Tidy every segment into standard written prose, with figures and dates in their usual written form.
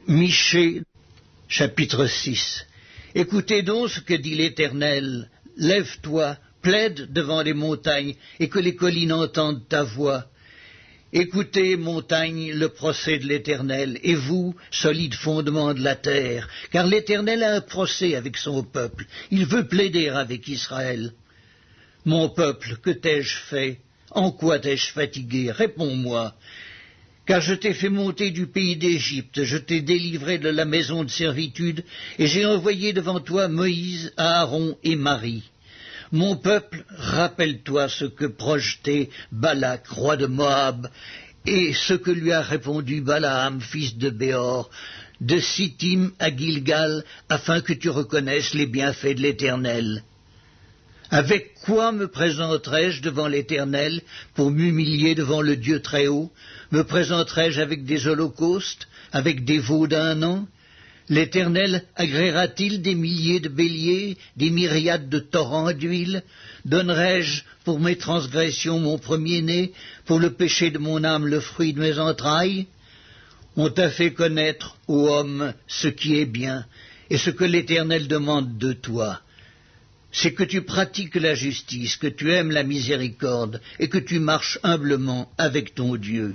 Michée, chapitre 6. Écoutez donc ce que dit l'Éternel. Lève-toi, plaide devant les montagnes, et que les collines entendent ta voix. Écoutez, montagnes, le procès de l'Éternel, et vous, solides fondements de la terre, car l'Éternel a un procès avec son peuple. Il veut plaider avec Israël. Mon peuple, que t'ai-je fait? En quoi t'ai-je fatigué? Réponds-moi. Car je t'ai fait monter du pays d'Égypte, je t'ai délivré de la maison de servitude, et j'ai envoyé devant toi Moïse, Aaron et Marie. Mon peuple, rappelle-toi ce que projetait Balak, roi de Moab, et ce que lui a répondu Balaam, fils de Béor, de Sittim à Gilgal, afin que tu reconnaisses les bienfaits de l'Éternel. Avec quoi me présenterai-je devant l'Éternel pour m'humilier devant le Dieu Très-Haut? Me présenterai-je avec des holocaustes, avec des veaux d'un an? L'Éternel agréera-t-il des milliers de béliers, des myriades de torrents d'huile? Donnerai-je pour mes transgressions mon premier-né, pour le péché de mon âme le fruit de mes entrailles? On t'a fait connaître, ô homme, ce qui est bien, et ce que l'Éternel demande de toi. C'est que tu pratiques la justice, que tu aimes la miséricorde, et que tu marches humblement avec ton Dieu.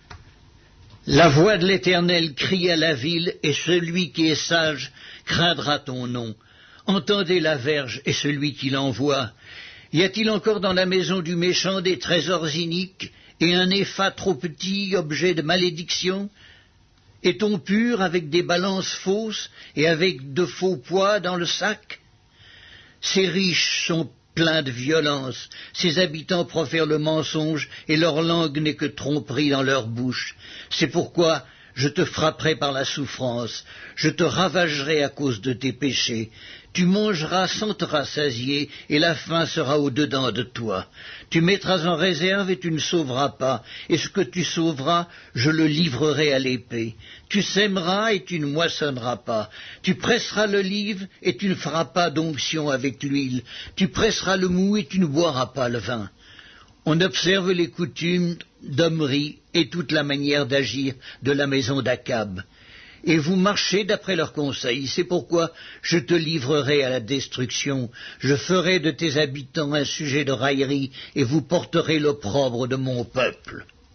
La voix de l'Éternel crie à la ville, et celui qui est sage craindra ton nom. Entendez la verge et celui qui l'envoie. Y a-t-il encore dans la maison du méchant des trésors iniques, et un épha trop petit, objet de malédiction? Est-on pur avec des balances fausses, et avec de faux poids dans le sac? Ces riches sont pleins de violence, ces habitants profèrent le mensonge, et leur langue n'est que tromperie dans leur bouche. C'est pourquoi je te frapperai par la souffrance, je te ravagerai à cause de tes péchés. Tu mangeras sans te rassasier, et la faim sera au-dedans de toi. Tu mettras en réserve et tu ne sauveras pas, et ce que tu sauveras, je le livrerai à l'épée. Tu sèmeras et tu ne moissonneras pas. Tu presseras l'olive et tu ne feras pas d'onction avec l'huile. Tu presseras le mou et tu ne boiras pas le vin. On observe les coutumes d'Omri et toute la manière d'agir de la maison d'Akab. Et vous marchez d'après leurs conseils, c'est pourquoi je te livrerai à la destruction. Je ferai de tes habitants un sujet de raillerie, et vous porterez l'opprobre de mon peuple.